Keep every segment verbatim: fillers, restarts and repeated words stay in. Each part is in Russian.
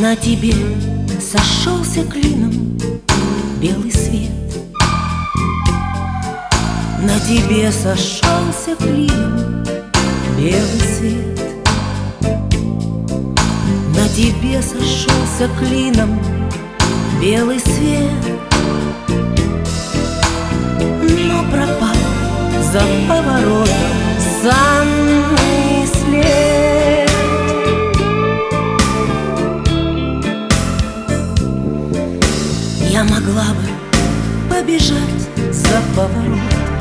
На тебе сошелся клином белый свет. На тебе сошелся клином белый свет. На тебе сошелся клином белый свет. Но пропал за поворотом санный след. Я могла бы побежать за поворот.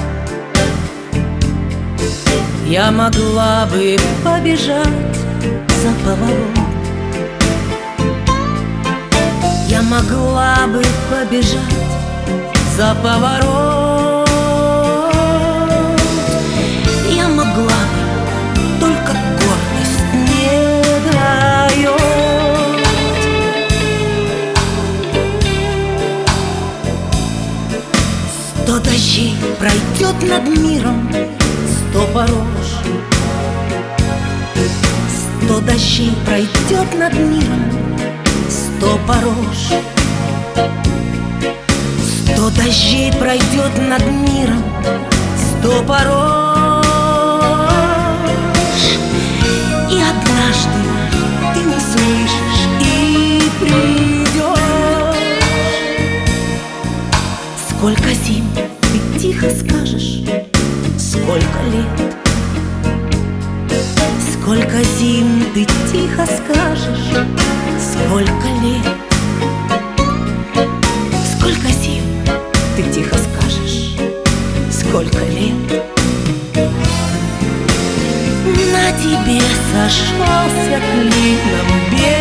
Я могла бы побежать за поворот. Я могла бы побежать за поворот. Я могла бы, только гордость не дает. Сто дождей пройдет над миром, сто порож. Сто дождей пройдет над миром, сто порож. Сто дождей пройдет над миром, сто порож. И однажды ты услышишь и придешь. Сколько зим ты тихо скажешь, сколько лет. Сколько зим ты тихо скажешь, сколько лет. Сколько зим ты тихо скажешь, сколько лет. На тебе сошелся клином белый